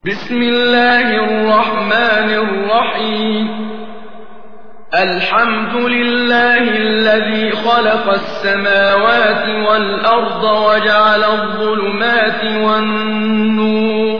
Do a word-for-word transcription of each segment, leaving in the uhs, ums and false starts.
بسم الله الرحمن الرحيم الحمد لله الذي خلق السماوات والأرض وجعل الظلمات والنور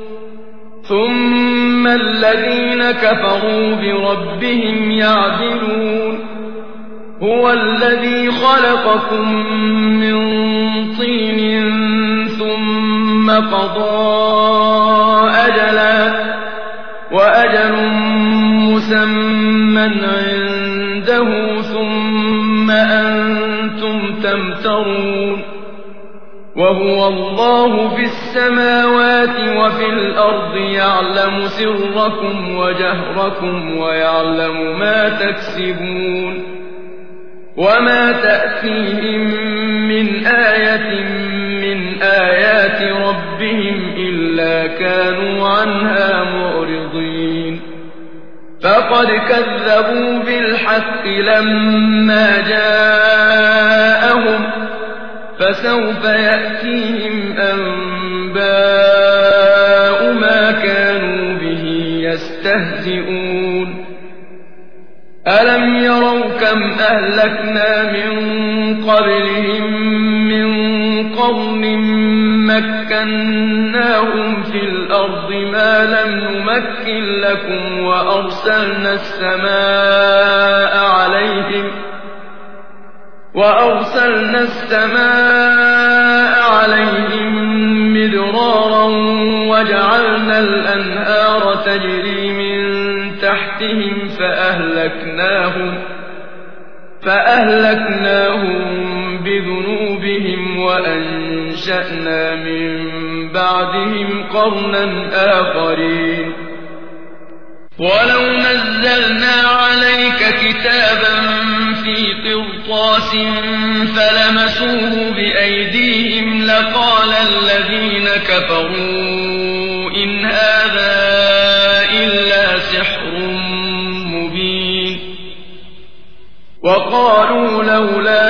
ثم الذين كفروا بربهم يعدلون هو الذي خلقكم من طين ثم قضى أجلا وأجل مسمى عنده ثم أنتم تمترون وهو الله في السماوات وفي الأرض يعلم سركم وجهركم ويعلم ما تكسبون وما تأتيهم من آية من آيات ربهم إلا كانوا عنها معرضين فقد كذبوا بالحق لما جاءهم فسوف يأتيهم أنباء ما كانوا به يستهزئون ألم يروا كم أهلكنا من قبلهم من قرن مكناهم في الأرض ما لم نمكن لكم وأرسلنا السماء عليهم وأرسلنا السماء عليهم مدرارا وجعلنا الأنهار تجري من تحتهم فأهلكناهم فأهلكناهم بذنوبهم وأنشأنا من بعدهم قرنا آخرين ولو نزلنا عليك كتابا في قرطاس فلمسوه بأيديهم لقال الذين كفروا إن هذا إلا سحر مبين وقالوا لولا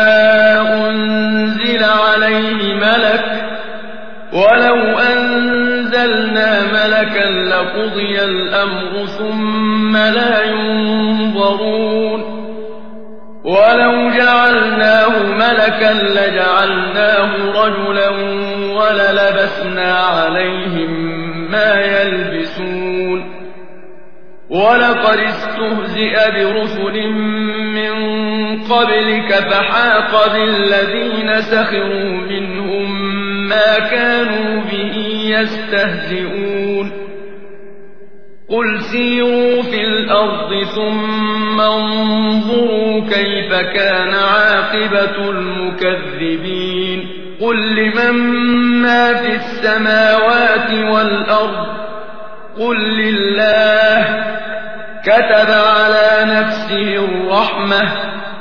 أنزل عليه ملك ولو أنزلنا ملكا لقضي الأمر ثم لا ينظرون ولو جعلناه ملكا لجعلناه رجلا وللبسنا عليهم ما يلبسون ولقد استهزئ برسل من قبلك فحاق بالذين سخروا منهم ما كانوا به يستهزئون قل سيروا في الأرض ثم انظروا كيف كان عاقبة المكذبين قل لمن ما في السماوات والأرض قل لله كتب على نفسه الرحمة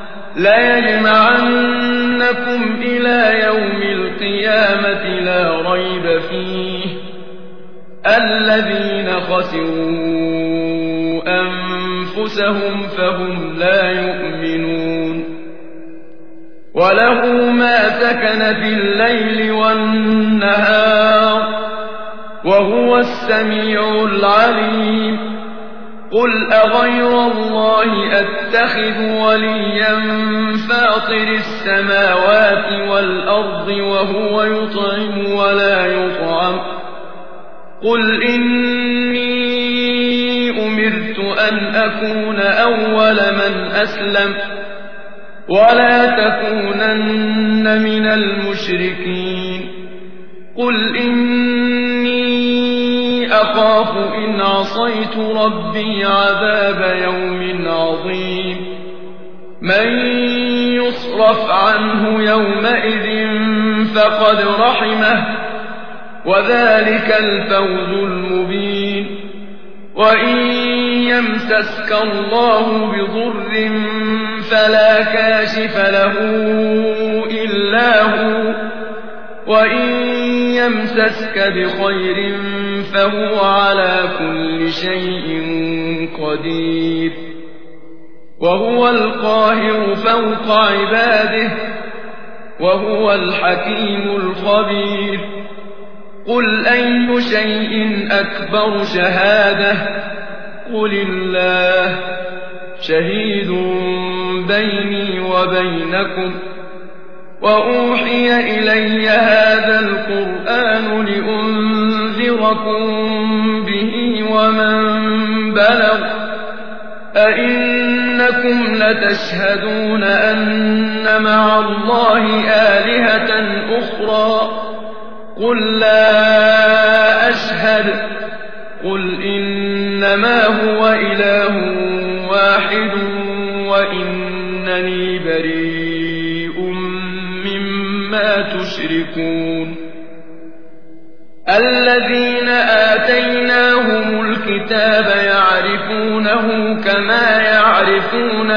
ليجمعنكم إلى يوم القيامة لا ريب فيه الذين خسروا أنفسهم فهم لا يؤمنون وله ما سكن في الليل والنهار وهو السميع العليم قل أغير الله أتخذ وليا فاطر السماوات والأرض وهو يطعم ولا يطعم قل إني أمرت أن أكون أول من أسلم ولا تكونن من المشركين قل إني أخاف إن عصيت ربي عذاب يوم عظيم من يصرف عنه يومئذ فقد رحمه وذلك الفوز المبين وإن يمسسك الله بضر فلا كاشف له إلا هو وإن يمسسك بخير فهو على كل شيء قدير وهو القاهر فوق عباده وهو الحكيم الخبير قل أي شيء أكبر شهادة قل الله شهيد بيني وبينكم وأوحي إلي هذا القرآن لأنذركم به ومن بلغ أئنكم لتشهدون أن مع الله آلهة أخرى قل لا أشهد قل إنما هو إله واحد وإنني بريء مما تشركون الذين آتيناهم الكتاب يعرفونه كما يعرفون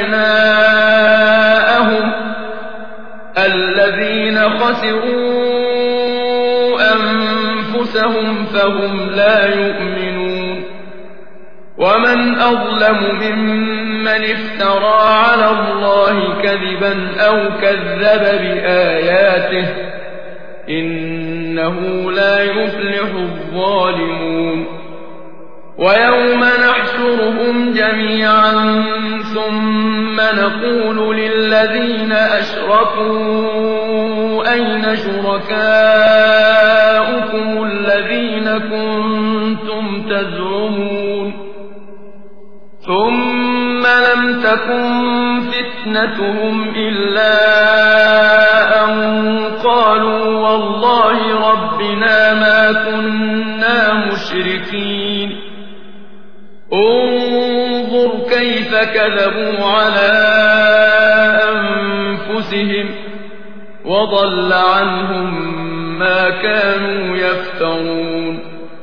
أبناءهم الذين خسروا أنفسهم فهم لا يؤمنون ومن أظلم ممن افترى على الله كذبا أو كذب بآياته إنه لا يفلح الظالمون ويوم نحشرهم جميعا ثم نقول للذين أشركوا أين شركاؤكم الذين كنتم تزعمون ثم لم تكن فتنتهم إلا أن قالوا والله ربنا ما كنا مشركين انظر كيف كذبوا على أنفسهم وضل عنهم ما كانوا يفترون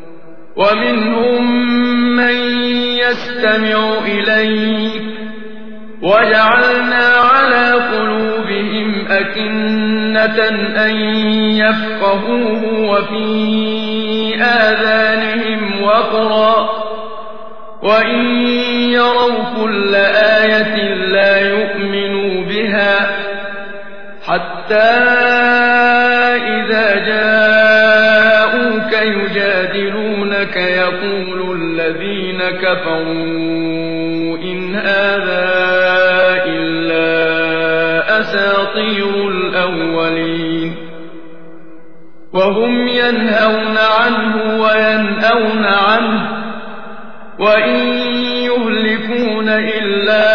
ومنهم من يستمع إليك وجعلنا على قلوبهم أكنة أن يفقهوه وفي آذانهم وقرا وإن يروا كل آية لا يؤمنوا بها حتى إذا جاءوك يجادلونك يقول الذين كفروا إن هذا إلا أساطير الأولين وهم ينهون عنه وينأون عنه وإن يهلكون إلا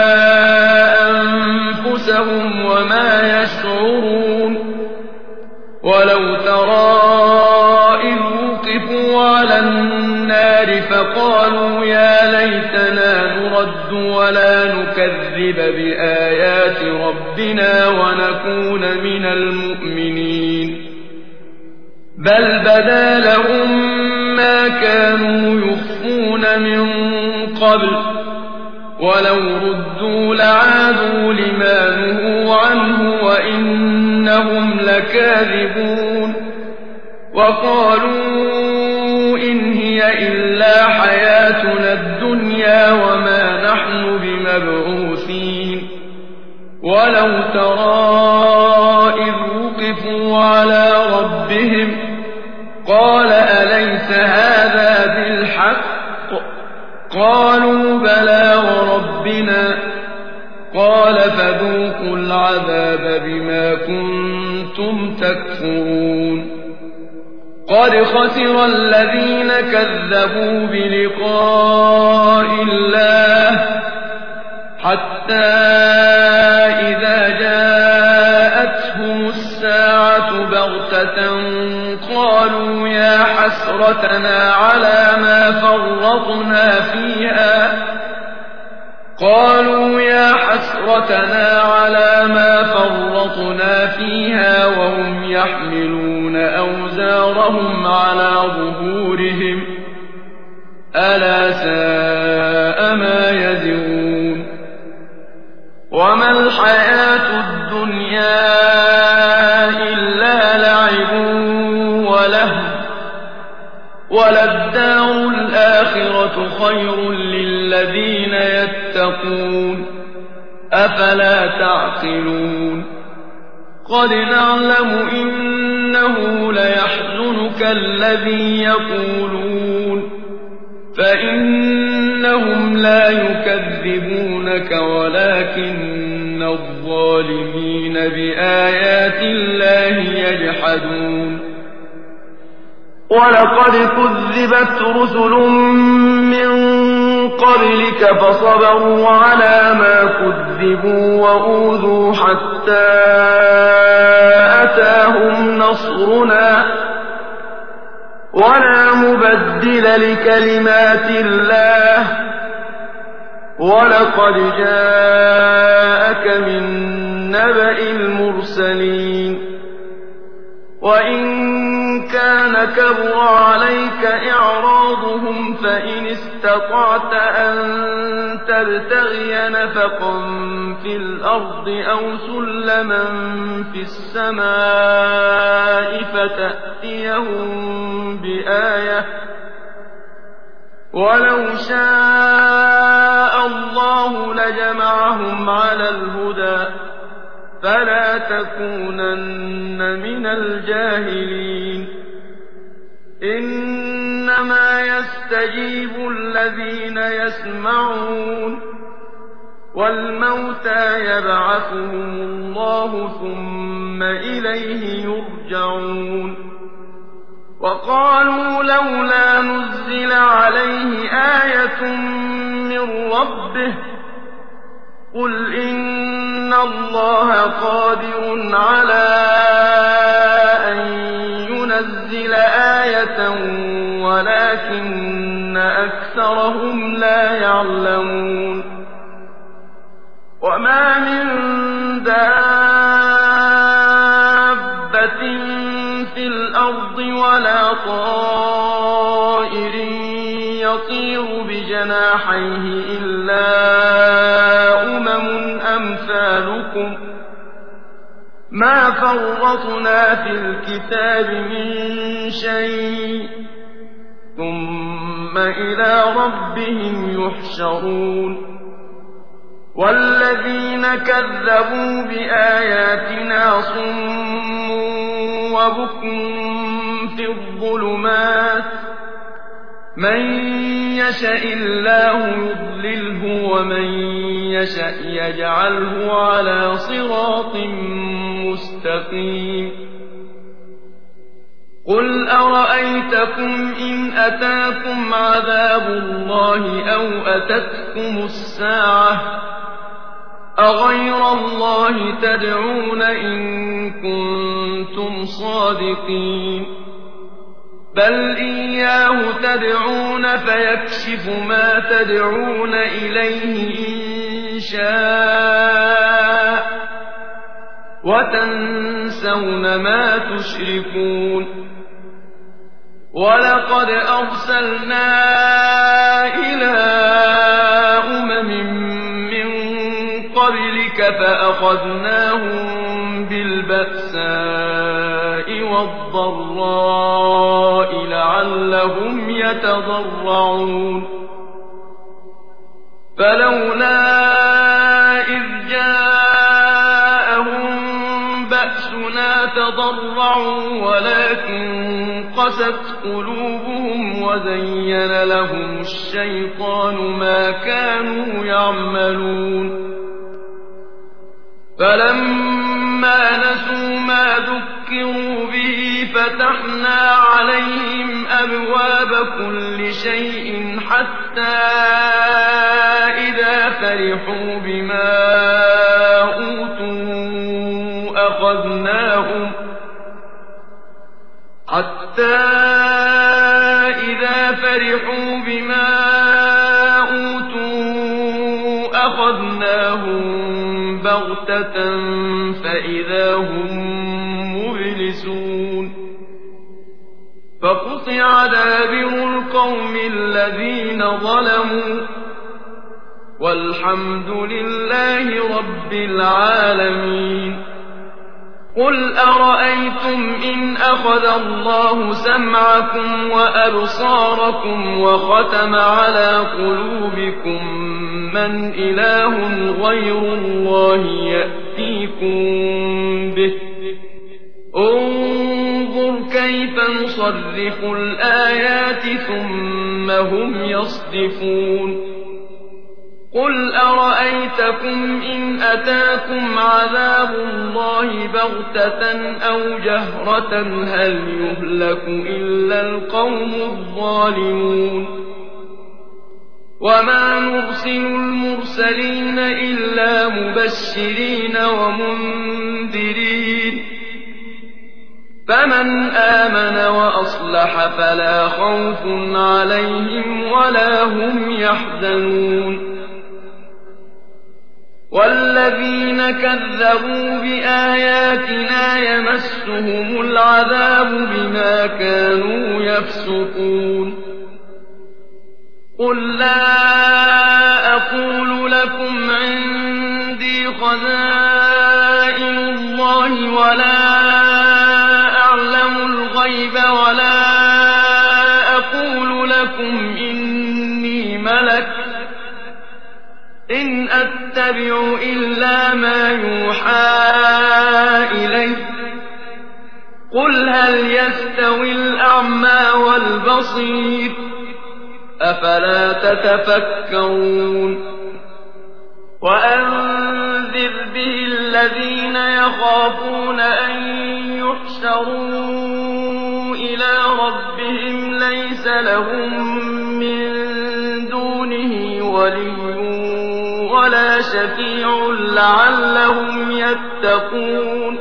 أنفسهم وما يشعرون ولو ترى إذ وقفوا على النار فقالوا يا ليتنا نرد ولا نكذب بآيات ربنا ونكون من المؤمنين بل بدا لهم ما كانوا يخفون من قبل ولو ردوا لعادوا لما نهوا عنه وإنهم لكاذبون وقالوا إن هي إلا حياتنا الدنيا وما نحن بمبعوثين ولو ترى إذ وقفوا على ربهم قال أليس هذا بالحق قالوا بلى وربنا قال فذوقوا العذاب بما كنتم تكفرون قد خسر الذين كذبوا بلقاء الله حتى إذا جاءتهم الساعة بغتة قالوا يا حسرتنا على ما فرطنا فيها قالوا يا حسرتنا على ما فرطنا فيها وهم يحملون أوزارهم على ظهورهم ألا ساء ما يزرون وما الحياة الدنيا إلا لعب ولهو وللدار الآخرة خير للذين يتقون أفلا تعقلون قد نعلم إن إنه ليحزنك الذي يقولون فإنهم لا يكذبونك ولكن الظالمين بآيات الله يجحدون ولقد كذبت رسل من قبلك فصبروا على ما كذبوا وأوذوا حتى أتاهم نصرنا ولا مبدل لكلمات الله ولقد جاءك من نبأ المرسلين وإن كان كبر عليك إعراضهم فإن استطعت أن تبتغي نفقا في الأرض أو سلما في السماء فتأتيهم بآية ولو شاء الله لجمعهم على الهدى فلا تكونن من الجاهلين إنما يستجيب الذين يسمعون والموتى يبعثهم الله ثم إليه يرجعون وقالوا لولا نزل عليه آية من ربه قل إن الله قادر على أن ينزل آية ولكن أكثرهم لا يعلمون وما من دابة في الأرض ولا طائر يطير بجناحيه إلا أمم أمثالكم ما فرطنا في الكتاب من شيء ثم إلى ربهم يحشرون والذين كذبوا بآياتنا صم وبكم في الظلمات من يشاء الله يضلله ومن يشاء يجعله على صراط مستقيم قل أرأيتكم إن أتاكم عذاب الله أو أتتكم الساعة أغير الله تدعون إن كنتم صادقين بل إياه تدعون فيكشف ما تدعون إليه إن شاء وتنسون ما تشركون ولقد أرسلنا إلى أمم من قبلك فأخذناهم بالبأساء والضراء لعلهم يتضرعون فلولا إذ جاءهم بأسنا تضرعوا ولكن قست قلوبهم وزين لهم الشيطان ما كانوا يعملون فلما نسوا ما ذكروا به فتحنا عليهم أبواب كل شيء حتى إذا فرحوا بما أوتوا أخذناهم حتى إذا فرحوا بما أوتوا أخذناهم بغتة فإذا هم مبلسون فقطع دابر القوم الذين ظلموا والحمد لله رب العالمين قل أرأيتم إن أخذ الله سمعكم وأبصاركم وختم على قلوبكم من إله غير الله يأتيكم به انظر كيف نصرف الآيات ثم هم يصدفون قل أرأيتكم إن أتاكم عذاب الله بغتة أو جهرة هل يهلك إلا القوم الظالمون وما نرسل المرسلين إلا مبشرين ومنذرين فمن آمن وأصلح فلا خوف عليهم ولا هم يحزنون والذين كذبوا بآياتنا يمسهم العذاب بما كانوا يفسقون قل لا أقول لكم عندي خزائن الله ولا أعلم الغيب ولا أقول لكم إني ملك إن أتبع إلا ما يوحى إلي قل هل يستوي الأعمى والبصير أفلا تتفكرون وأنذر به الذين يخافون أن يحشروا إلى ربهم ليس لهم من دونه ولي ولا شفيع لعلهم يتقون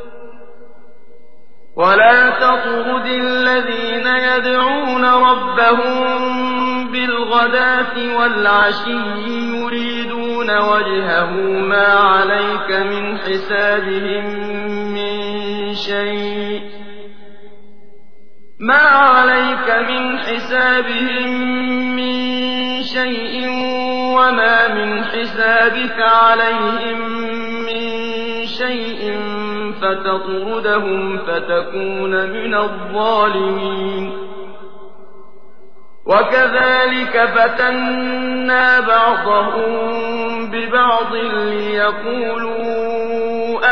ولا تطرد الذين يدعون ربهم بالغداة والعشي يريدون وجهه ما عليك من حسابهم من شيء ما عليك من حسابهم من شيء وما من حسابك عليهم من شيء فتطردهم فتكون من الظالمين وكذلك فتنا بعضهم ببعض ليقولوا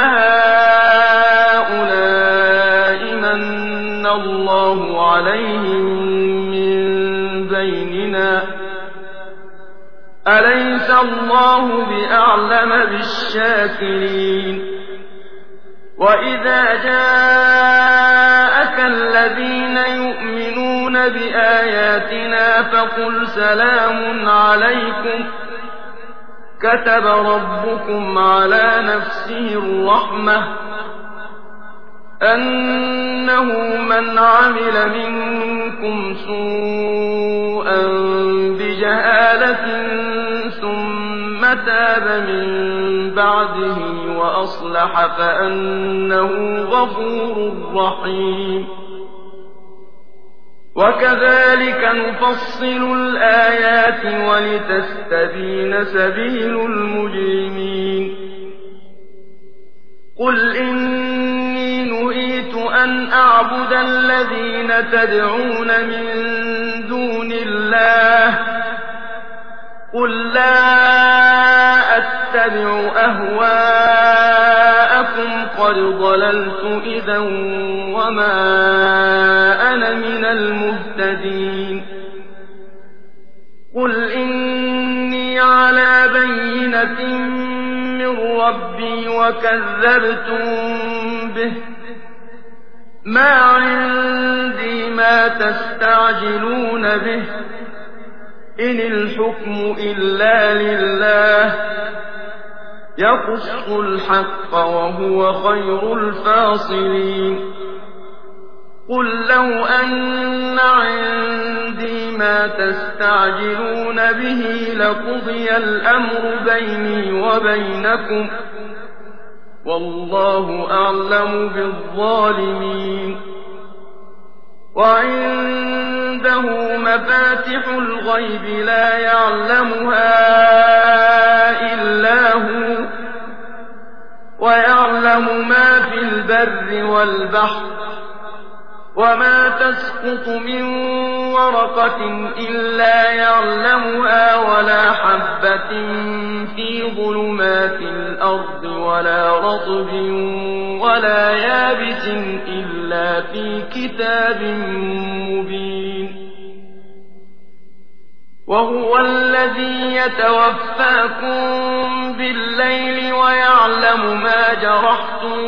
أهؤلاء من الله عليهم من بيننا أليس الله بأعلم بالشاكرين وإذا جاءك الذين يؤمنون بآياتنا فقل سلام عليكم كتب ربكم على نفسه الرحمة أنه من عمل منكم سوءا بجهالة ثم تاب من بعده وأصلح فأنه غفور رحيم وكذلك نفصل الآيات ولتستبين سبيل المجرمين قل إني نهيت أن أعبد الذين تدعون من دون الله قل لا أتبع أهواءكم قد ضللت إذا وما أنا من المهتدين قل إني على بينة من ربي وكذبتم به ما عندي ما تستعجلون به إن الحكم إلا لله يقص الحق وهو خير الفاصلين قل لو أن عندي ما تستعجلون به لقضي الأمر بيني وبينكم والله أعلم بالظالمين وعنده مفاتح الغيب لا يعلمها إلا هو ويعلم ما في البر والبحر وما تسقط من ورقة إلا يعلمها ولا حبة في ظلمات الأرض ولا رطب ولا يابس إلا في كتاب مبين وهو الذي يتوفاكم بالليل ويعلم ما جرحتم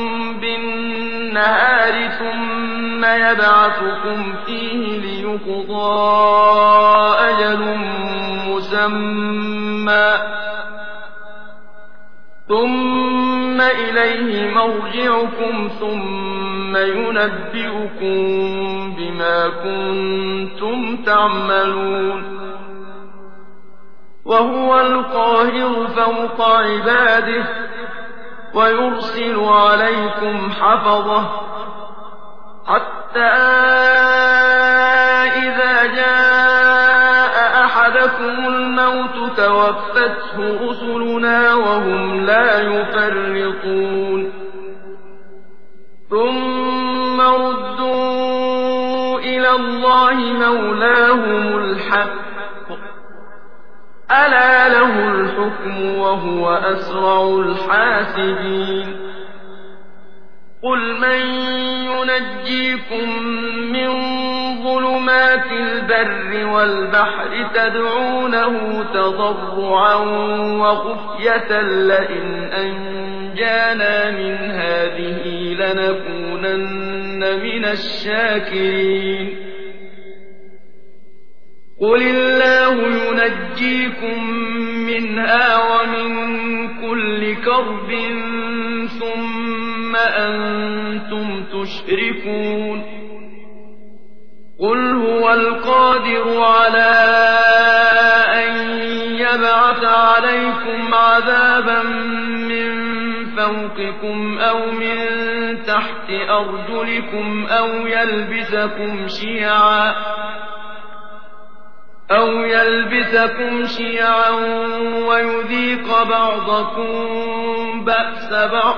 بالنهار ثم يبعثكم فيه ليقضى أجل مسمى ثم إليه مرجعكم ثم ينبئكم بما كنتم تعملون وهو القاهر فوق عباده ويرسل عليكم حفظه حتى إذا جاء أحدكم الموت توفته رسلنا وهم لا يفرطون ثم ردوا إلى الله مولاهم الحق ألا له الحكم وهو أسرع الحاسبين قل من ينجيكم من ظلمات البر والبحر تدعونه تضرعا وخفية لئن أنجانا من هذه لنكونن من الشاكرين قل الله ينجيكم منها ومن كل كرب ثم أنتم تشركون قل هو القادر على أن يبعث عليكم عذابا من فوقكم أو من تحت أرجلكم أو يلبسكم شيعا أو يلبسكم شيعا ويذيق بعضكم بأس بعض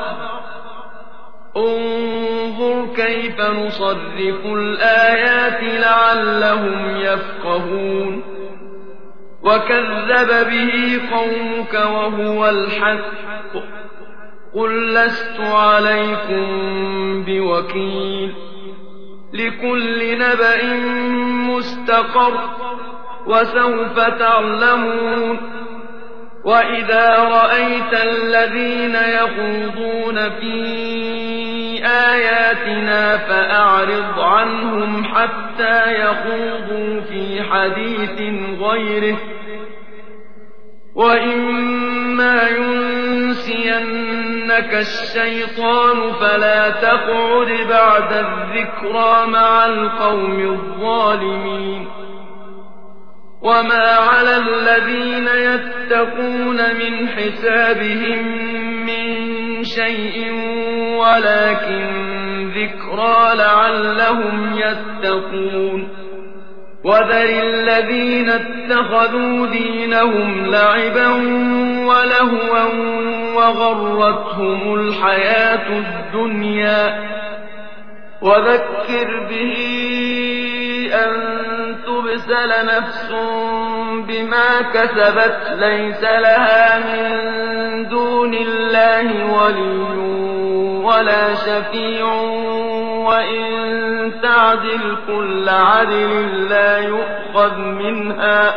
انظر كيف نصرف الآيات لعلهم يفقهون وكذب به قومك وهو الحق قل لست عليكم بوكيل لكل نبأ مستقر وسوف تعلمون وإذا رأيت الذين يخوضون في آياتنا فأعرض عنهم حتى يخوضوا في حديث غيره وإما ينسينك الشيطان فلا تقعد بعد الذكرى مع القوم الظالمين وما على الذين يتقون من حسابهم من شيء ولكن ذكرى لعلهم يتقون وذر الذين اتخذوا دينهم لعبا ولهوا وغرتهم الحياة الدنيا وذكر به أن تبسل نفس بما كسبت ليس لها من دون الله ولي ولا شفيع وإن تعدل كل عدل لا يؤخذ منها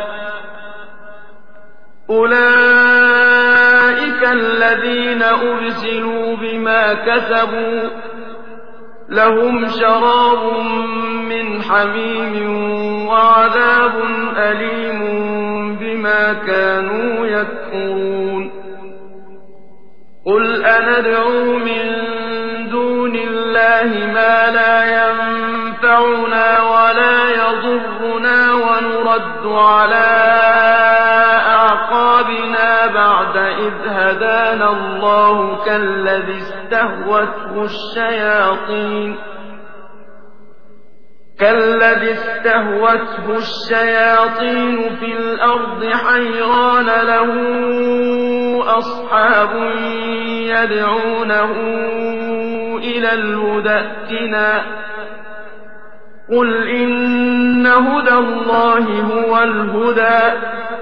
أولئك الذين أبسلوا بما كسبوا لهم شراب من حميم وعذاب أليم بما كانوا يكفرون قل أندعو من دون الله ما لا ينفعنا ولا يضرنا ونرد على أعقابنا بعد إذ هدانا الله كالذي استهوته الشياطين كالذي استهوته الشياطين في الأرض حيران له أصحاب يدعونه إلى الهدى ائتنا قل إن هدى الله هو الهدى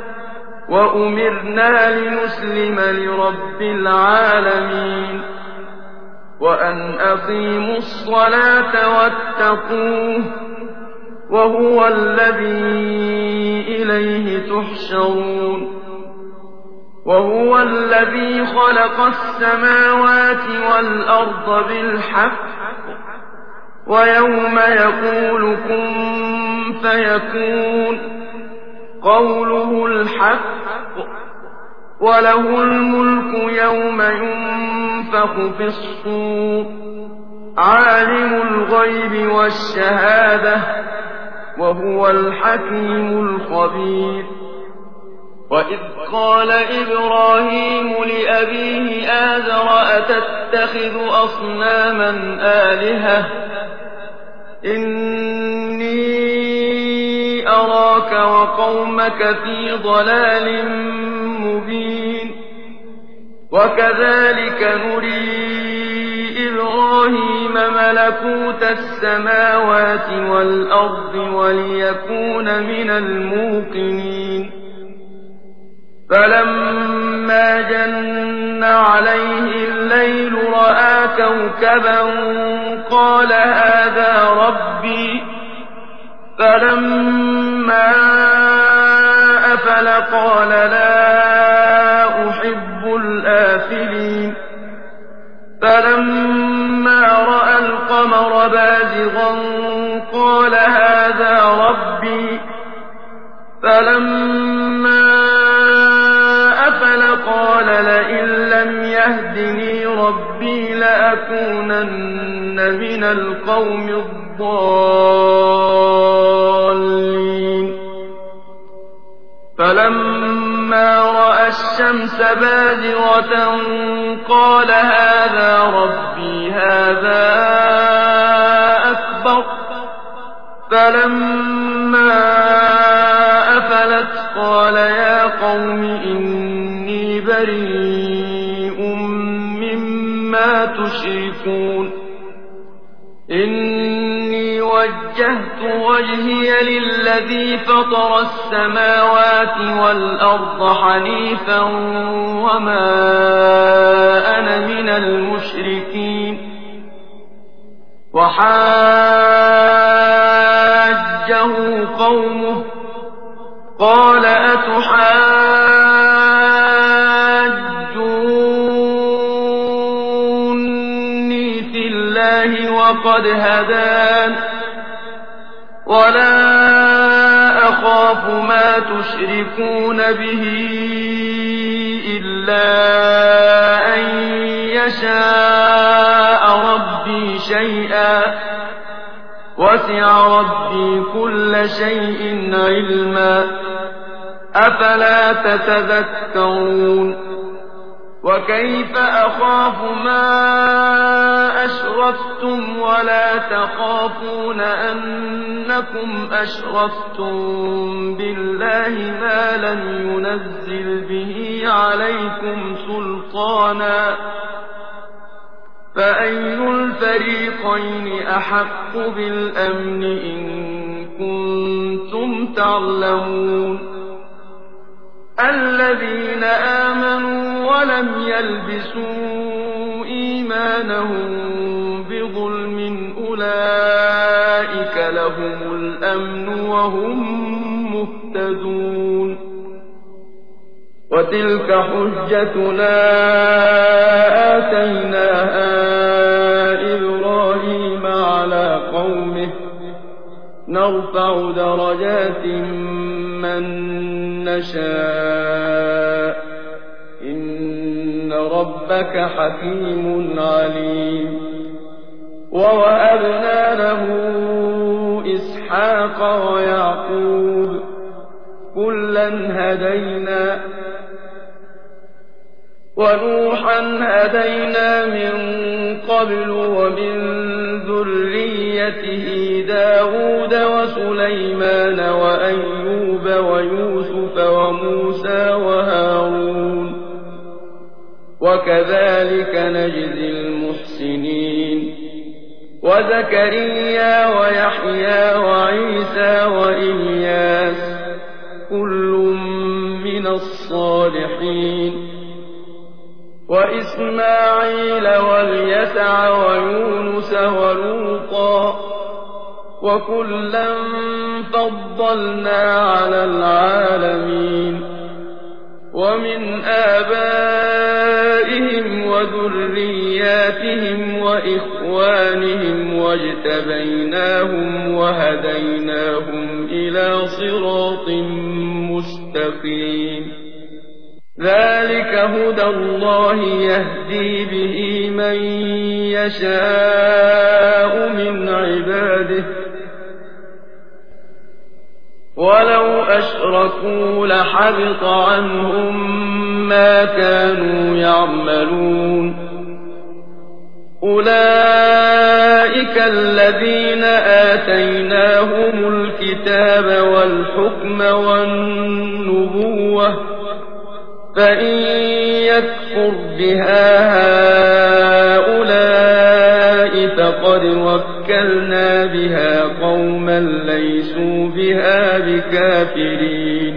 وأمرنا لنسلم لرب العالمين وأن أقيموا الصلاة واتقوه وهو الذي إليه تحشرون وهو الذي خلق السماوات والأرض بالحق ويوم يقول كن فيكون قوله الحق وله الملك يوم ينفخ في الصور عالم الغيب والشهادة وهو الحكيم الخبير وإذ قال إبراهيم لأبيه آزر أتتخذ أصناما آلهة إني أراك وقومك في ضلال مبين وكذلك نري إبراهيم ملكوت السماوات والأرض وليكون من الموقنين فلما جن عليه الليل رأى كوكبا قال هذا ربي فلما أفل قال لا أحب الآفلين فلما رأى القمر بازغا قال هذا ربي فلما قال لئن لم يهدني ربي لأكونن من القوم الضالين فلما رأى الشمس بازغة قال هذا ربي هذا أكبر فلما أفلت قال يا قوم إني بريء مما تشركون إني وجهت وجهي للذي فطر السماوات والأرض حنيفا وما أنا من المشركين وحاجه قومه قال أتحاجوني في الله وقد هدان ولا أخاف ما تشركون به إلا أن يشاء ربي شيئا وسع ربي كل شيء علما أفلا تتذكرون وكيف أخاف ما أشركتم ولا تخافون أنكم أشركتم بالله ما لم ينزل به عليكم سلطانا فأي الفريقين أحق بالأمن إن كنتم تعلمون الذين آمنوا ولم يلبسوا إيمانهم بظلم أولئك لهم الأمن وهم مهتدون وتلك حجتنا آتيناها إبراهيم على قومه نرفع درجات من نشاء إن ربك حكيم عليم ووهبنا له إسحاق ويعقوب كلا هدينا ونوحا هدينا من قبل ومن ذريته داود وسليمان وأيوب ويوسف وموسى وهارون وكذلك نجزي المحسنين وزكريا ويحيى وعيسى وإلياس كل من الصالحين وإسماعيل واليسع ويونس ولوطا وكلا فضلنا على العالمين ومن آبائهم وذرياتهم وإخوانهم واجتبيناهم وهديناهم إلى صراط مستقيم ذلك هدى الله يهدي به من يشاء من عباده ولو أشركوا لحبط عنهم ما كانوا يعملون أولئك الذين آتيناهم الكتاب والحكم والنبوة فإن يكفر بها هؤلاء فقد وكلنا بها قوما ليسوا بها بكافرين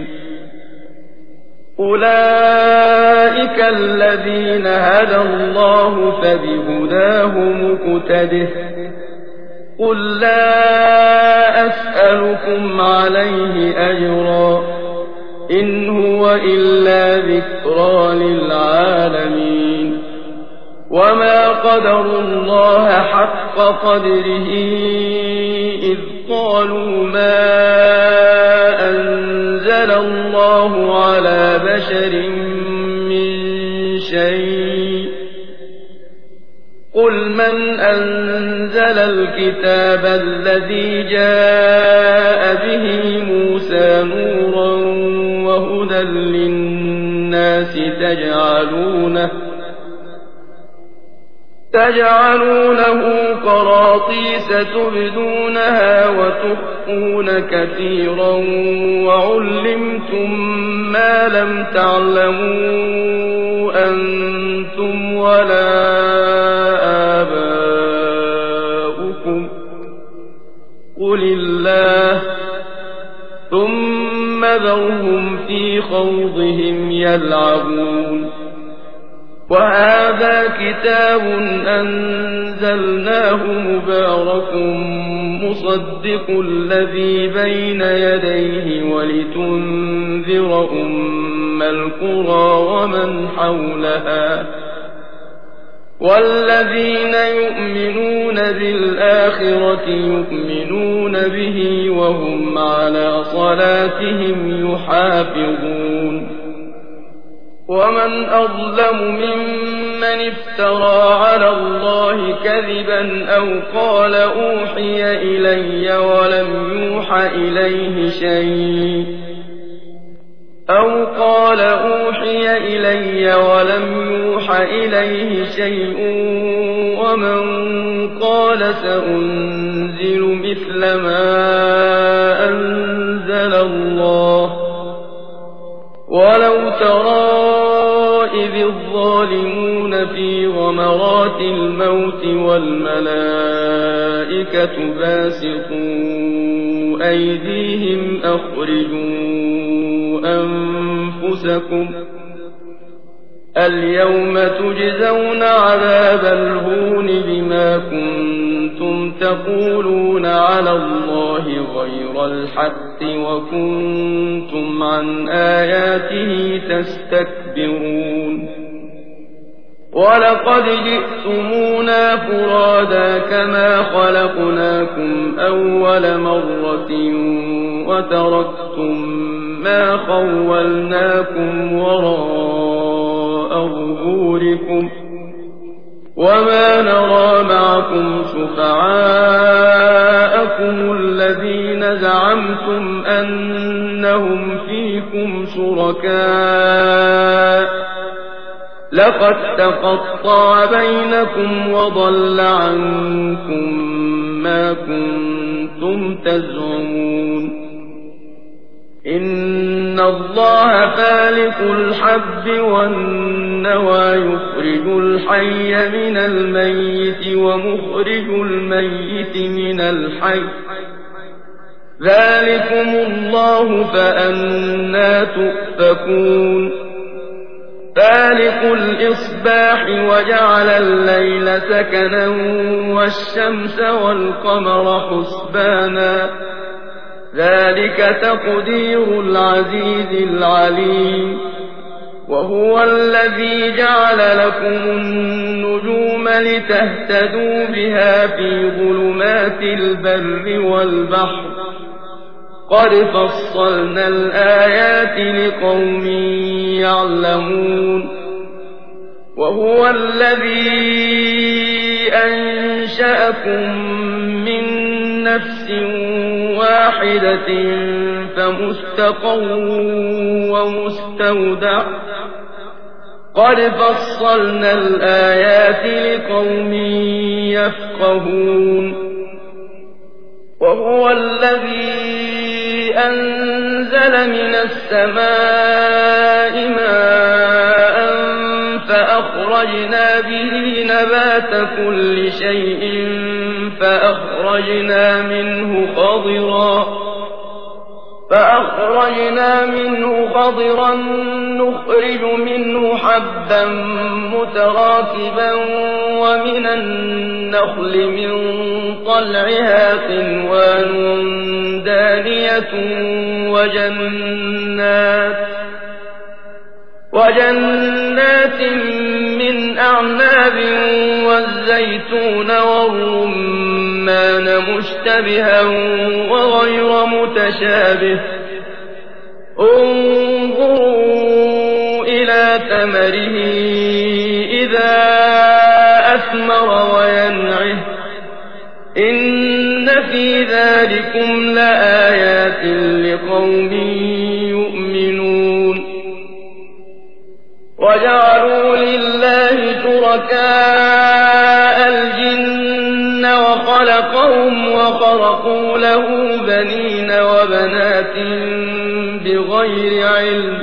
أولئك الذين هدى الله فبهداه مقتده قل لا أسألكم عليه أجرا إن هو إلا ذكرى للعالمين وما قدروا الله حق قدره إذ قالوا ما أنزل الله على بشر من شيء قل من أنزل الكتاب الذي جاء به موسى نورا وهدى للناس تجعلونه تجعلونه قراطيس تبدونها وتخفون كثيرا وعلمتم ما لم تعلموا أنتم ولا آباؤكم قل الله ثم ذرهم في خوضهم يلعبون وهذا كتاب أنزلناه مبارك مصدق الذي بين يديه ولتنذر أم القرى ومن حولها والذين يؤمنون بالآخرة يؤمنون به وهم على صلاتهم يحافظون ومن أظلم ممن افترى على الله كذبا أو قال أوحي إلي ولم يوح إليه شيء أو قال أوحي إلي ولم يوح إليه شيء ومن قال سأنزل مثل ما أنزل الله ولو ترى إذ الظالمون في غمرات الموت والملائكة باسطوا أيديهم أخرجوا أنفسكم اليوم تجزون عذاب الهون بما كنتم تقولون على الله غير الحق وكنتم عن آياته تستكبرون ولقد جئتمونا فرادا كما خلقناكم أول مرة وتركتم ما خولناكم وراء ظهوركم وما نرى معكم شفعاءكم الذين زعمتم أنهم فيكم شركاء لقد تقطع بينكم وضل عنكم ما كنتم تزعمون إن إن الله فالق الحب والنوى يخرج الحي من الميت ومخرج الميت من الحي ذلكم الله فأنى تؤفكون فالق الإصباح وجعل الليل سكنا والشمس والقمر حسبانا ذلك تقدير العزيز العليم وهو الذي جعل لكم النجوم لتهتدوا بها في ظلمات البر والبحر قد فصلنا الآيات لقوم يعلمون وهو الذي أنشأكم من نفس واحدة فمستقر ومستودع قد فصلنا الآيات لقوم يفقهون وهو الذي أنزل من السماء ماء فأخرجنا به نبات كل شيء فأخرجنا منه خضرا فأخرجنا منه خضرا نخرج منه حبا متراكبا ومن النخل من طلعها قنوان دانية وجنات وجنات من أعناب والزيتون والرمان مشتبها وغير متشابه انظروا إلى ثمره إذا أثمر وينعه إن في ذلكم لآيات لقوم يؤمنون وجعلوا لله شركاء الجن وخلقهم وخرقوا له بنين وبنات بغير علم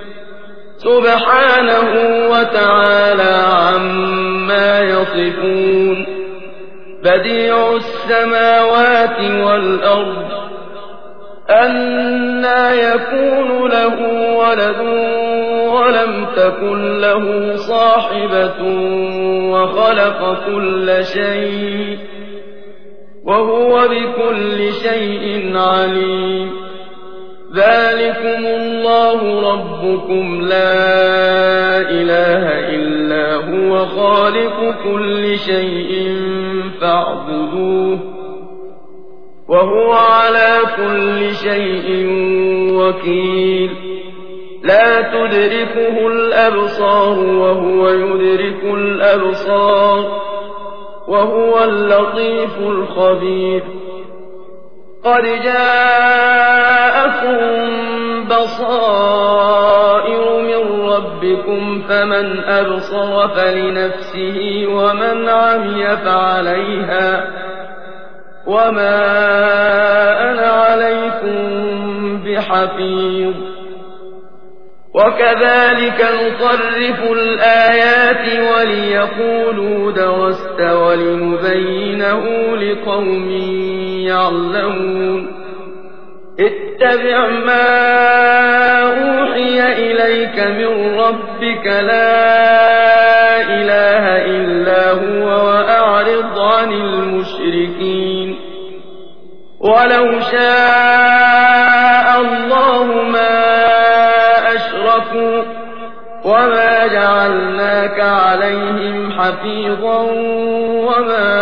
سبحانه وتعالى عما يصفون بديع السماوات والأرض أنى يكون له ولد ولم تكن له صاحبة وخلق كل شيء وهو بكل شيء عليم ذلكم الله ربكم لا إله إلا هو خالق كل شيء فاعبدوه وهو على كل شيء وكيل لا تدركه الأبصار وهو يدرك الأبصار وهو اللطيف الخبير قد جاءكم بصائر من ربكم فمن أبصر فلنفسه ومن عمي فعليها وما أنا عليكم بحفيظ وكذلك نصرف الآيات وليقولوا درست ولنبينه لقوم يعلمون اتبع ما أوحي إليك من ربك لا إله إلا هو وأعرض عن المشركين ولو شاء الله ما أشركوا وما جعلناك عليهم حفيظا وما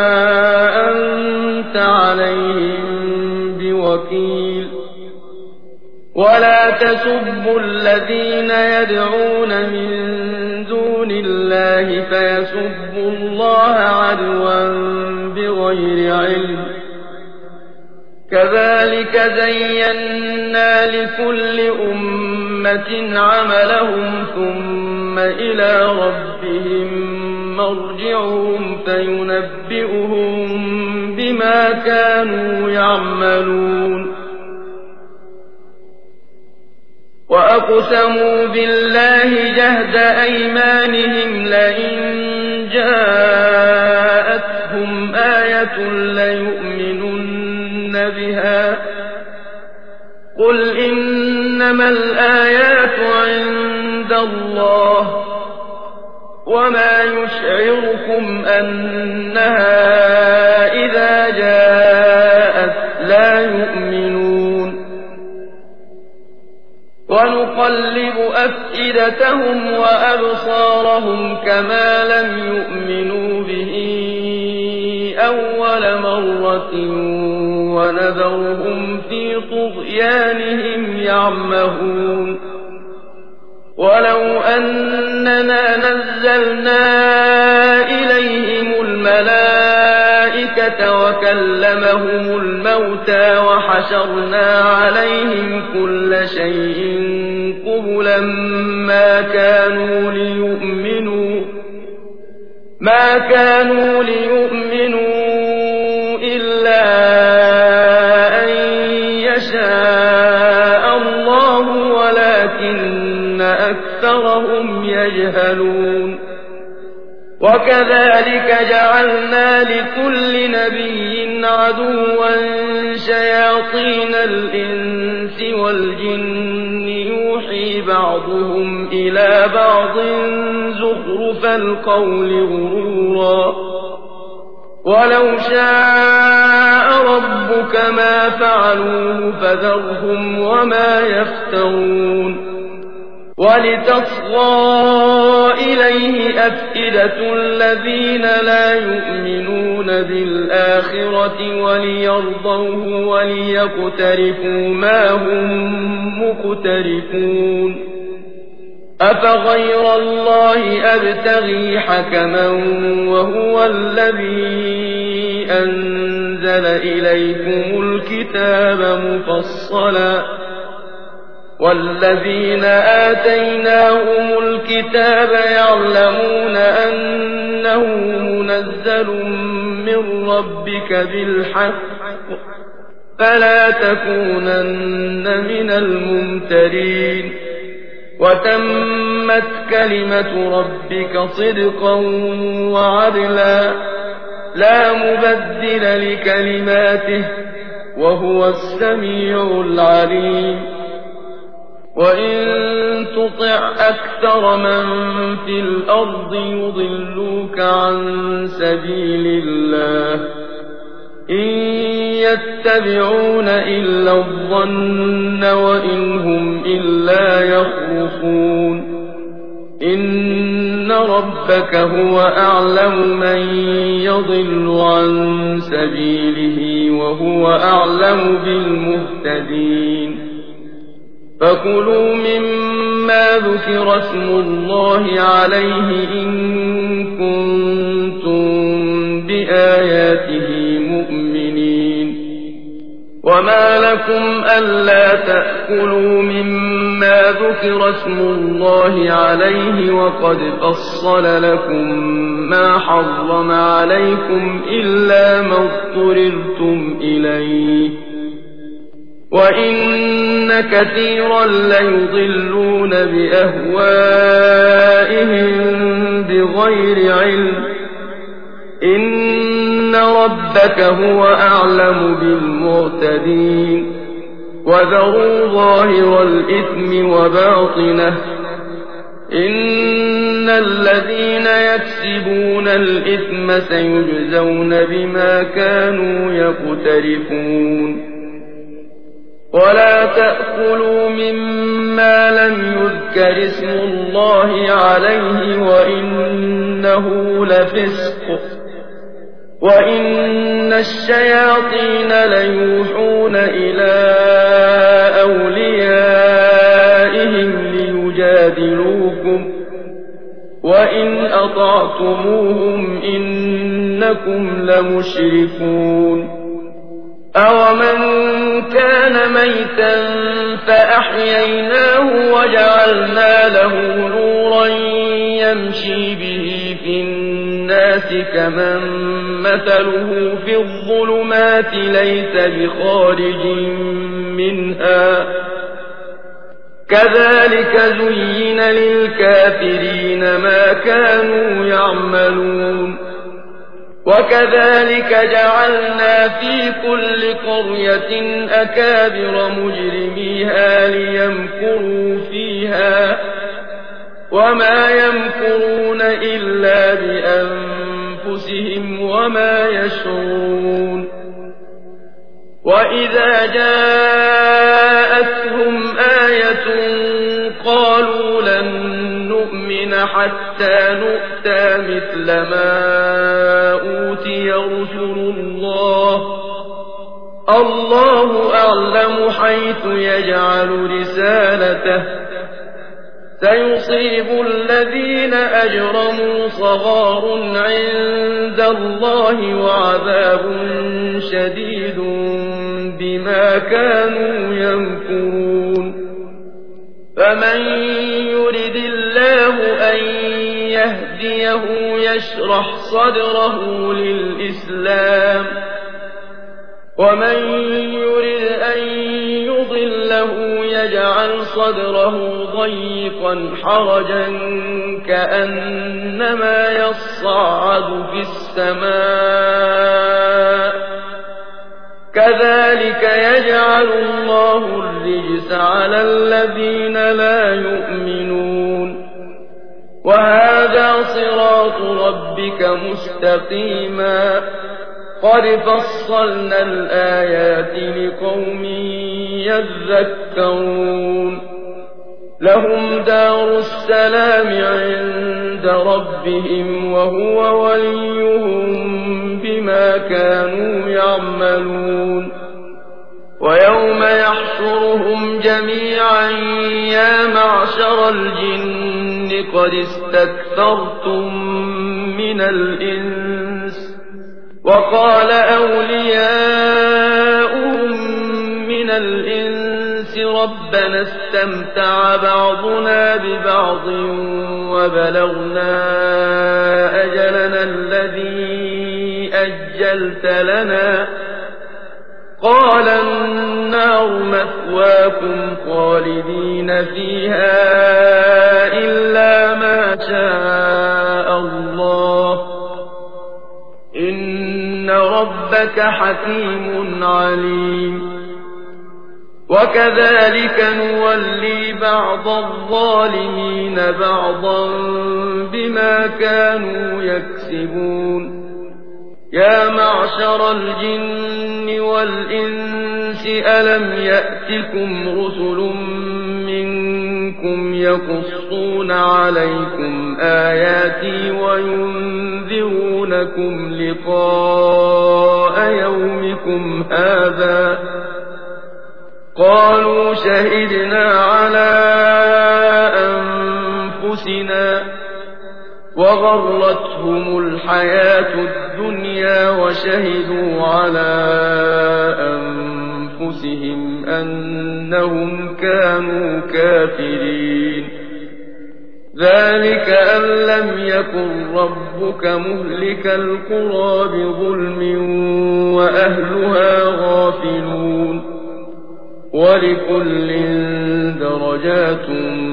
أنت عليهم بوكيل ولا تسبوا الذين يدعون من دون الله فيسبوا الله عدوا بغير علم كذلك زينا لكل أمة عملهم ثم إلى ربهم مرجعهم فينبئهم بما كانوا يعملون وأقسموا بالله جهد أيمانهم لئن جاءتهم آية ليؤمنن بها قل إنما الآيات عند الله وما يشعركم أنها إذا جاءت لا يؤمنون ونقلب أفئدتهم وأبصارهم كما لم يؤمنوا به أول مرة ونذرهم في طغيانهم يعمهون ولو أننا نزلنا إليهم الملائكة وكلمهم الموتى وحشرنا عليهم كل شيء قبلا ما كانوا ليؤمنوا ما كانوا ليؤمنوا إلا أن يشاء الله ولكن أكثرهم يجهلون وكذلك جعلنا لكل نبي عدوا شياطين الإنس والجن يوحي بعضهم إلى بعض زخرف القول غرورا ولو شاء ربك ما فعلوه فذرهم وما يفترون ولتصغى إليه أفئدة الذين لا يؤمنون بالآخرة وليرضوه وليقترفوا ما هم مقترفون أفغير الله أبتغي حكما وهو الذي أنزل إليكم الكتاب مفصلا والذين آتيناهم الكتاب يعلمون أنه منزل من ربك بالحق فلا تكونن من الممترين وتمت كلمة ربك صدقا وعدلا لا مبدل لكلماته وهو السميع العليم وإن تطع أكثر من في الأرض يضلوك عن سبيل الله إن يتبعون إلا الظن وإن هم إلا يخرصون إن ربك هو أعلم من يضل عن سبيله وهو أعلم بالمهتدين فكلوا مما ذكر اسم الله عليه إن كنتم بآياته مؤمنين وما لكم ألا تأكلوا مما ذكر اسم الله عليه وقد فصل لكم ما حرم عليكم إلا ما اضطررتم إليه وإن كثيرا ليضلون بأهوائهم بغير علم إن ربك هو أعلم بالمعتدين وذروا ظاهر الإثم وباطنه إن الذين يكسبون الإثم سيجزون بما كانوا يقترفون ولا تأكلوا مما لم يذكر اسم الله عليه وإنه لفسق وإن الشياطين ليوحون إلى أوليائهم ليجادلوكم وإن أطعتموهم إنكم لمشركون أَوَمَنْ كَانَ مَيْتًا فَأَحْيَيْنَاهُ وَجَعَلْنَا لَهُ نُورًا يَمْشِي بِهِ فِي النَّاسِ كَمَن مَّثَلُهُ فِي الظُّلُمَاتِ لَيْسَ بِخَارِجٍ مِّنْهَا كذلك زين للكافرين ما كانوا يعملون وكذلك جعلنا في كل قرية أكابر مجرميها ليمكروا فيها وما يمكرون إلا بأنفسهم وما يشعرون وإذا جاءتهم آية قالوا لن نؤمن حتى نؤتى مثل ما أوتي رسل الله الله أعلم حيث يجعل رسالته سيصيب الذين أجرموا صغار عند الله وعذاب شديد بما كانوا يمكرون فمن يرد الله أن يهديه يشرح صدره للإسلام ومن يرد أن يضله يجعل صدره ضيقا حرجا كأنما يصعد في السماء كذلك يجعل الله الرجس على الذين لا يؤمنون وهذا صراط ربك مستقيما قد فصلنا الآيات لقوم يذكرون لهم دار السلام عند ربهم وهو وليهم بما كانوا يعملون ويوم يحشرهم جميعا يا معشر الجن قد استكثرتم من الإنس وقال أولياؤهم من الإنس ربنا استمتع بعضنا ببعض وبلغنا أجلنا الذي أجلت لنا قال النار مثواكم خالدين فيها إلا ما شاء الله إن ربك حكيم عليم وكذلك نولي بعض الظالمين بعضا بما كانوا يكسبون يا معشر الجن والإنس ألم يأتكم رسل منكم يقصون عليكم آياتي وينذرونكم لقاء يومكم هذا قالوا شهدنا على أنفسنا وغرتهم الحياة الدنيا وشهدوا على أنفسهم أنهم كانوا كافرين ذلك أن لم يكن ربك مهلك القرى بظلم وأهلها غافلون ولكل درجات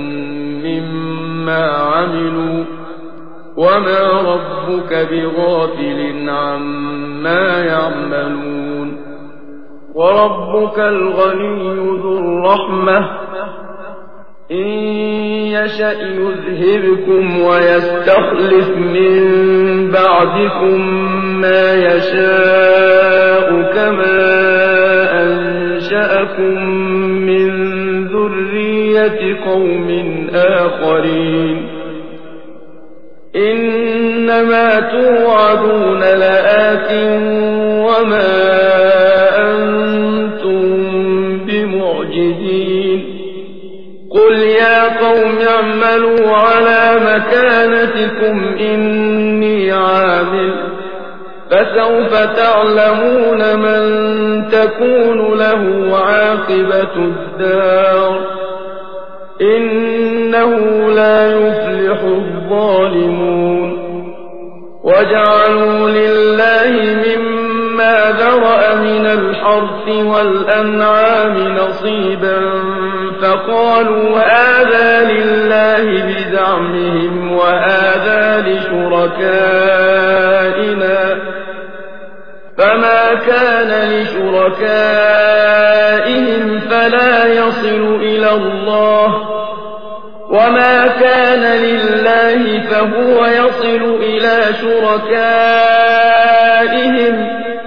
مما عملوا وما ربك بغافل عما يعملون وربك الغني ذو الرحمة إن يشأ يذهبكم ويستخلف من بعدكم ما يشاء كما أنشأكم من ذرية قوم آخرين إنما توعدون لآت وما أنتم بمعجزين قل يا قوم اعملوا على مكانتكم إني عامل فسوف تعلمون من تكون له عاقبة الدار إنه لا يفلح الظالمون وجعلوا لله مما ذرأ ذرأ من الحرث والأنعام نصيبا فقالوا هذا لله بزعمهم وهذا لشركائنا فما كان لشركائهم فلا يصل إلى الله وما كان لله فهو يصل إلى شركائهم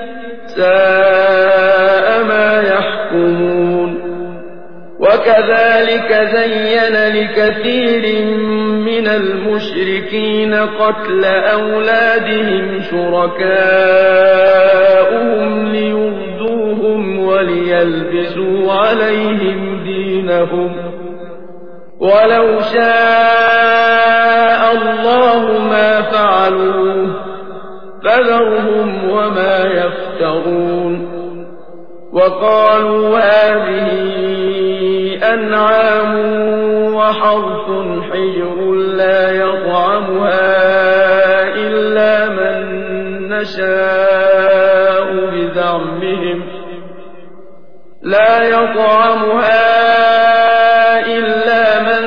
ساء ما يحكمون وكذلك زين لكثير من المشركين قتل أولادهم شركاؤهم ليردوهم وليلبسوا عليهم دينهم ولو شاء الله ما فعلوه فذرهم وما يفترون وقالوا هذه أنعام وحرث حجر لا يطعمها إلا من نشاء بزعمهم لا يطعمها إلا من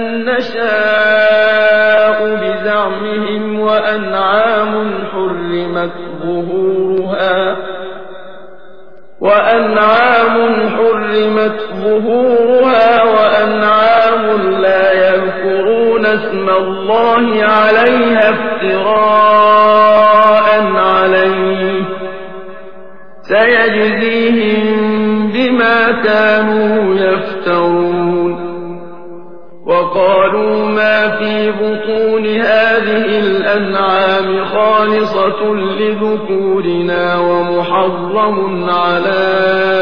نشاء بزعمهم وأنعام حرمت ظهورها وأنعام حرمت ظهورها وأنعام لا يذكرون اسم الله عليها افتراء عليه سيجزيهم بما كانوا يفترون وقالوا ما في بطون هذه الأنعام خالصة لذكورنا ومحرم على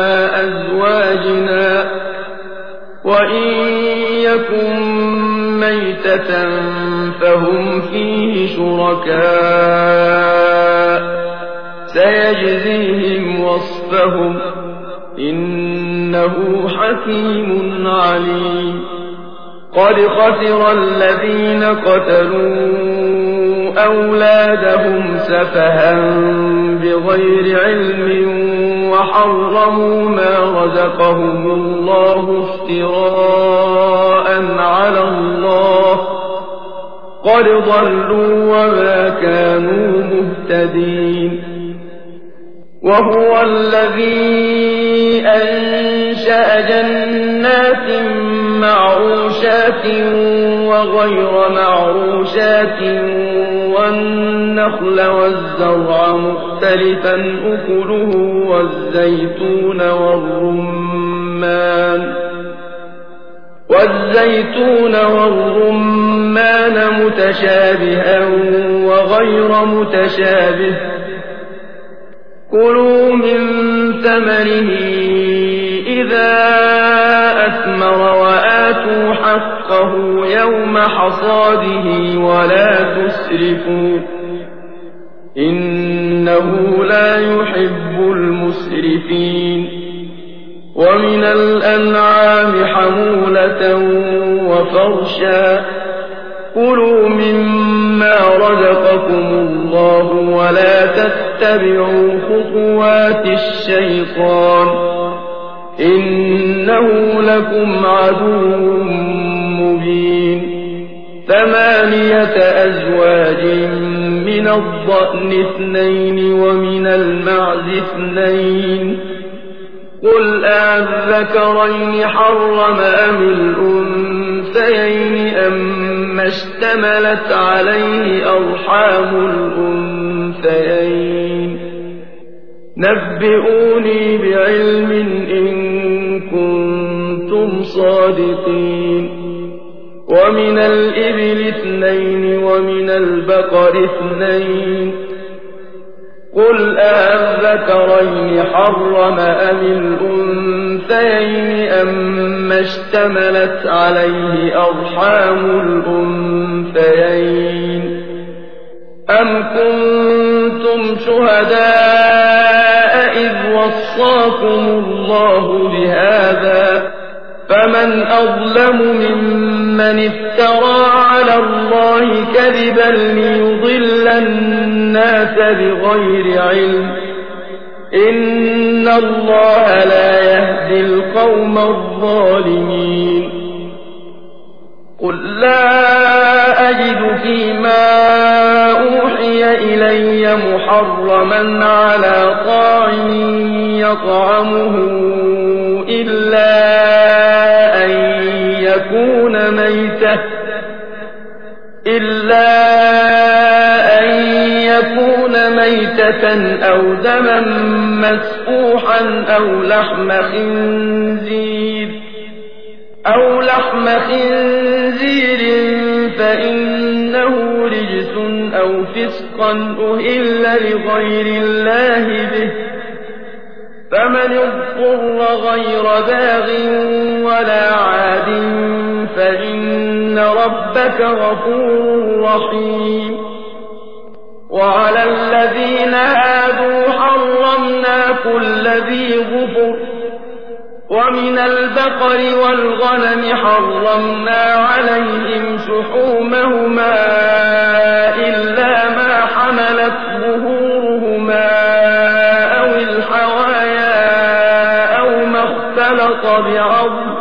أزواجنا وإن يكن ميتة فهم فيه شركاء سيجزيهم وصفهم إنه حكيم عليم قد خسر الذين قتلوا أولادهم سفها بغير علم وحرموا ما رزقهم الله افتراء على الله قد ضلوا وما كانوا مهتدين وهو الذي أنشأ جنات معروشات وغير معروشات والنخل والزرع مختلفا أكله والزيتون والرمان والزيتون والرمان متشابها وغير متشابه كلوا من ثمره إذا أثمر وآتوا حقه يوم حصاده ولا تسرفوا إنه لا يحب المسرفين ومن الأنعام حمولة وفرشا كلوا مما رزقكم الله ولا تتبعوا خطوات الشيطان إنه لكم عدو مبين ثمانية أزواج من الضأن اثنين ومن المعز اثنين قل أذكرين حرم أم الأنثيين أما اشتملت عليه أرحام الأنثيين نبئوني بعلم إن كنتم صادقين ومن الإبل اثنين ومن البقر اثنين قل أذكرين حرم أم الأنثيين أما اشتملت عليه أرحام الأنثيين أم كنتم شهداء إذ وصاكم الله بهذا فمن أظلم ممن افترى على الله كذبا ليضل الناس بغير علم إن الله لا يهدي القوم الظالمين قل لا أجد فيما أوحي إلي محرما على طاعم يطعمه إلا أن يكون ميتة إلا أن يكون ميتة أو دما مسفوحا أو لحم خنزير أو لحم خنزير فإنه رجس أو فسقا أهل لغير الله به فمن اضطر غير باغ ولا عاد فإن ربك غفور رحيم وعلى الذين هادوا حرمنا كل ذي ظفر ومن البقر والغنم حرمنا عليهم شحومهما إلا ما حملت ظهورهما أو الحوايا أو ما اختلط بعظم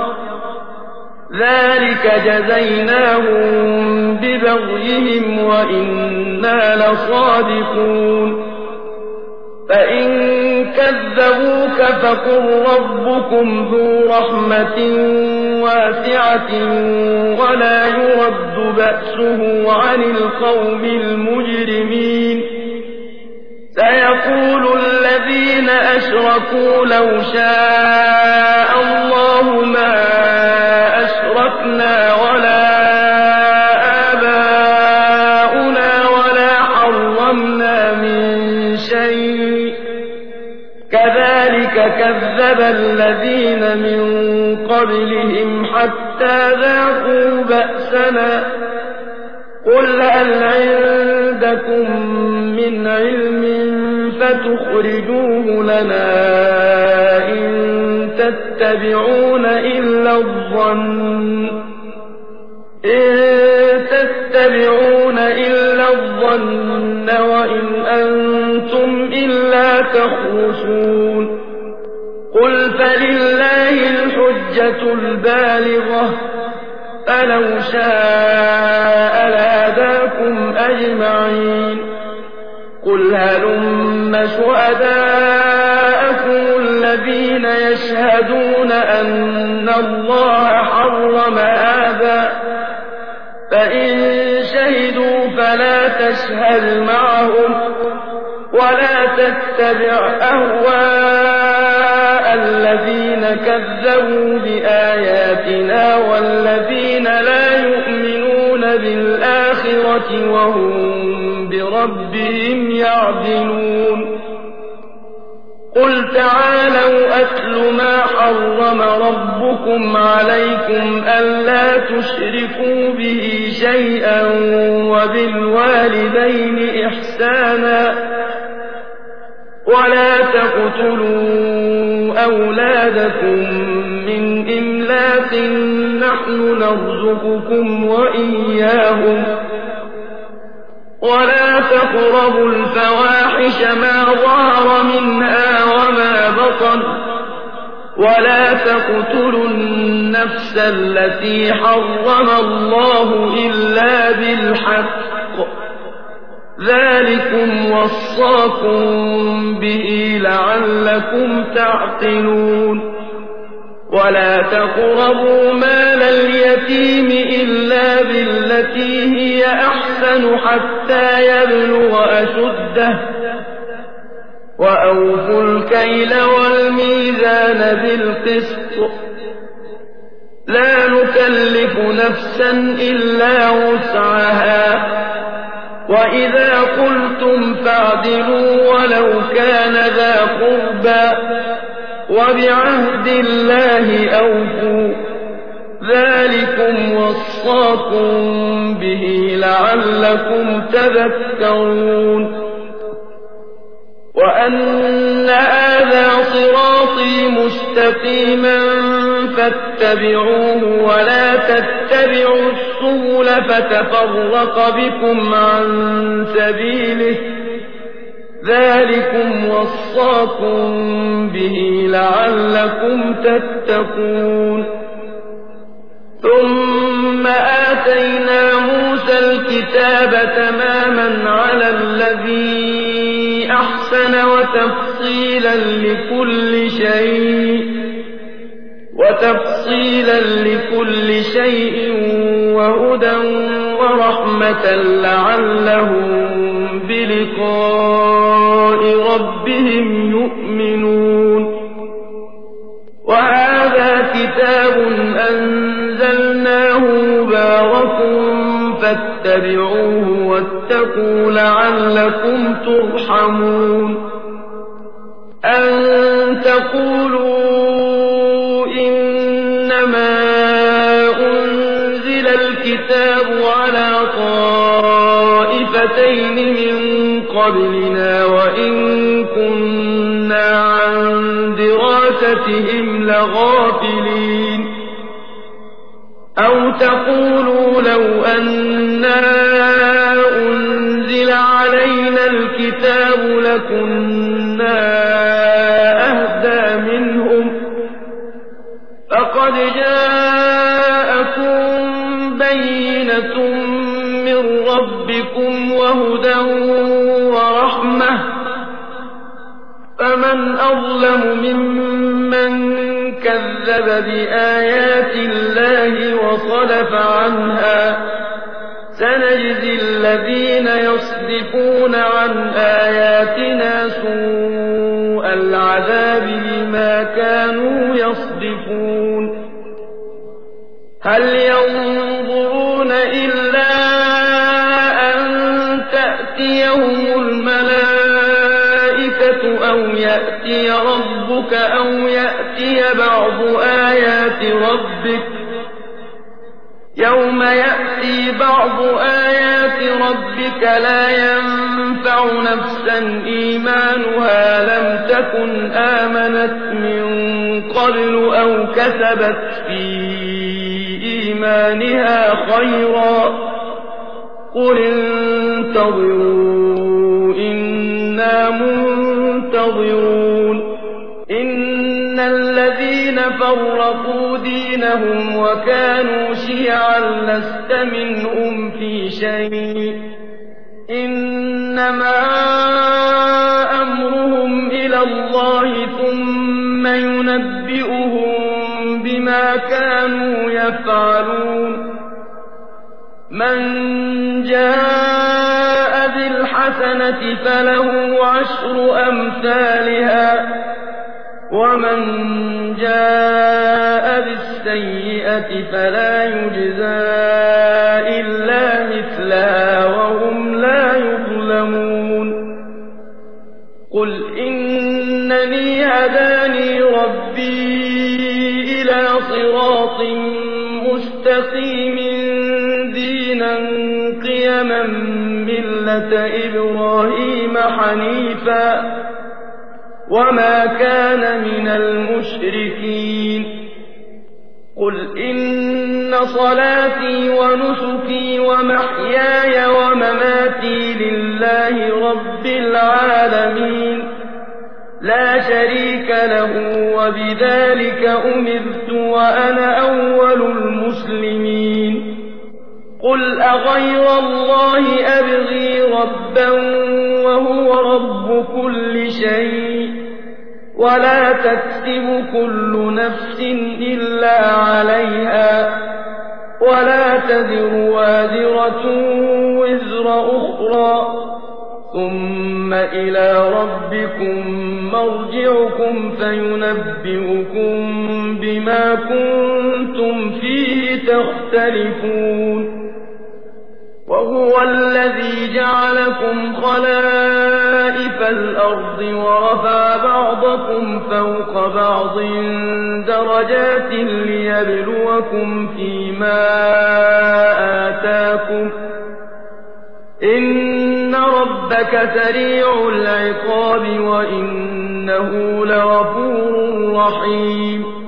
ذلك جزيناهم ببغيهم وإنا لصادقون فإن كذبوك فقل ربكم ذو رحمة واسعة ولا يرد بأسه عن القوم المجرمين سيقول الذين أشركوا لو شاء الله ما أشركنا ولا آباؤنا ولا حرمنا من شيء كذلك كذب الذين من قبلهم حتى ذاقوا بأسنا قل هل عندكم من علم فتخرجوه لنا إن تتبعون إلا الظن إن تتبعون إلا الظن وإن أنتم إلا تخرصون قل فلله الحجة البالغة فلو شاء لهداكم أجمعين قل هلم شهداءكم الذين يشهدون أن الله حرم هذا فإن شهدوا فلا تشهد معهم ولا تتبع أهواء الذين كذبوا بآياتنا والذين لا يؤمنون بالآخرة وهم بربهم يعدلون قل تعالوا أتل ما حرم ربكم عليكم ألا تشركوا به شيئا وبالوالدين إحسانا ولا تقتلوا أولادكم من إملاق نحن نرزقكم وإياهم ولا تقربوا الفواحش ما ظهر منها وما بطن ولا تقتلوا النفس التي حرم الله إلا بالحق ذلكم وصاكم به لعلكم تعقلون ولا تقربوا مال اليتيم إلا بالتي هي أحسن حتى يبلغ أشده وأوفوا الكيل والميزان بالقسط لا نكلف نفسا إلا وسعها وإذا قلتم فاعدلوا ولو كان ذا قربى وبعهد الله أوفوا ذلكم وصاكم به لعلكم تذكرون وأن هذا صراطي مستقيما فاتبعوه ولا تتبعوا السبل فتفرق بكم عن سبيله ذلكم وصاكم به لعلكم تتقون ثم آتينا موسى الكتاب تماما على الذي أحسن وتفصيلا لكل شيء وتفصيلا لكل شيء وهدى ورحمة لعلهم بلقاء ربهم يؤمنون وهذا كتاب أنزلناه مبارك فاتبعوه واتقوا لعلكم ترحمون أن تقولوا إنما أنزل الكتاب على طائفتين من قبلنا وإن كنا عن دراستهم لغافلين أو تقولوا لو أنا أنزل علينا الكتاب لكنا أهدى منهم فقد جاءكم بينة من ربكم وهدى ورحمة فمن أظلم ممن كذب بآيات الله وصدف عنها سنجزي الذين يصدفون عن آياتنا سوء العذاب بما كانوا يصدفون هل ينظرون إلا أن تأتيهم الملائكة أو يأتي ربك أو يأتي بعض آيات ربك يوم يأتي بعض آيات ربك لا ينفع نفسا إيمانها لم تكن آمنت من قبل أو كسبت في إيمانها خيرا قل انتظروا إنا منتظرون إن الذين فرقوا دينهم وكانوا شيعا لست منهم في شيء إنما أمرهم إلى الله ثم ينبئهم بما كانوا يفعلون من جاء بالحسنة فله عشر أمثالها ومن جاء بالسيئة فلا يجزى إلا مثلها وهم لا يظلمون قل إنني هداني ربي إلى صراط مستقيم دينا قيما ملة إبراهيم حنيفا وما كان من المشركين قل إن صلاتي ونسكي ومحياي ومماتي لله رب العالمين لا شريك له وبذلك أمرت وأنا أول المسلمين قل أغير الله أبغي ربا وهو رب كل شيء ولا تكسب كل نفس إلا عليها ولا تزر وازرة وزر أخرى ثم إلى ربكم مرجعكم فينبئكم بما كنتم فيه تختلفون وهو الذي جعلكم خلائف الأرض ورفع بعضكم فوق بعض درجات ليبلوكم فيما آتاكم إن ربك سريع العقاب وإنه لغفور رحيم